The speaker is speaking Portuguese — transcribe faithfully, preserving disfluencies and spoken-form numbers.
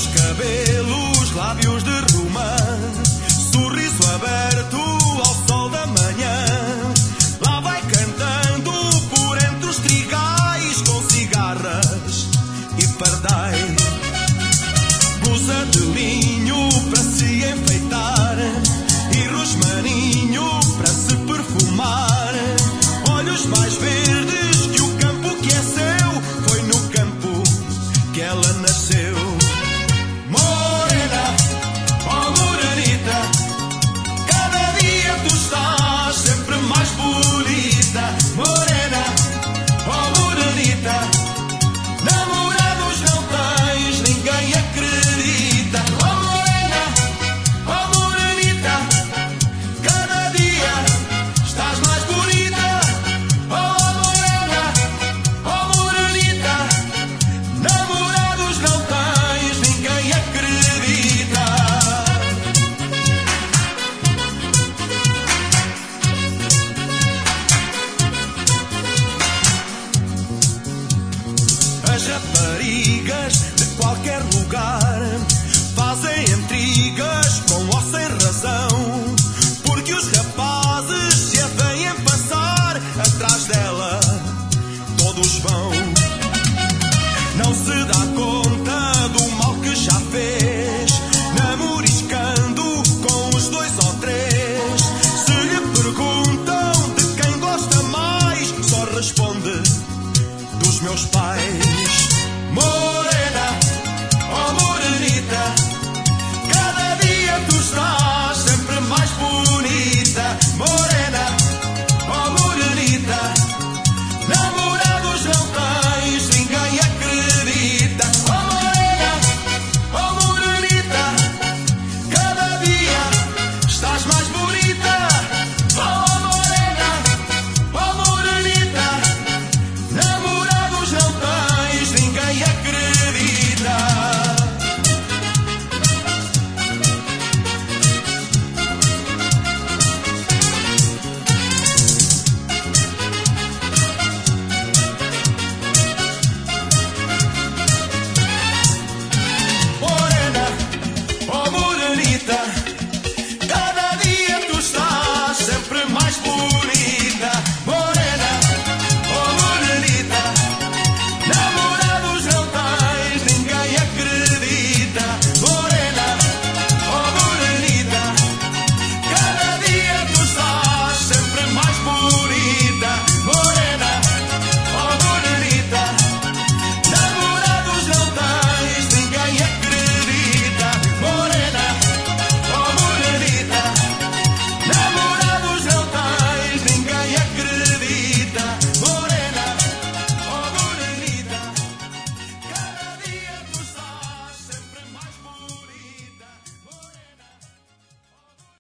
cabelos, lábios de romã, sorriso aberto ao sol da manhã. Lá vai cantando por entre os trigais, com cigarras e pardais. Blusa de linho para se enfeitar e rosmaninho para se perfumar. Olhos mais verdes que o campo que é seu, foi no campo que ela nasceu. Morena, oh morenita, cada dia tu estás sempre mais bonita. Morena, oh morenita, namorados não tens, ninguém acredita. Oh morena, oh morenita, cada dia estás mais bonita. Oh morena, oh morenita, namorados não tens, ninguém acredita. As raparigas de qualquer lugar fazem intrigas com ou sem razão, porque os rapazes se a veem passar, atrás dela todos vão. Não se dá conta do mal que já fez, namoriscando com os dois ou três. Se lhe perguntam de quem gosta mais, só responde dos meus pais. Morena,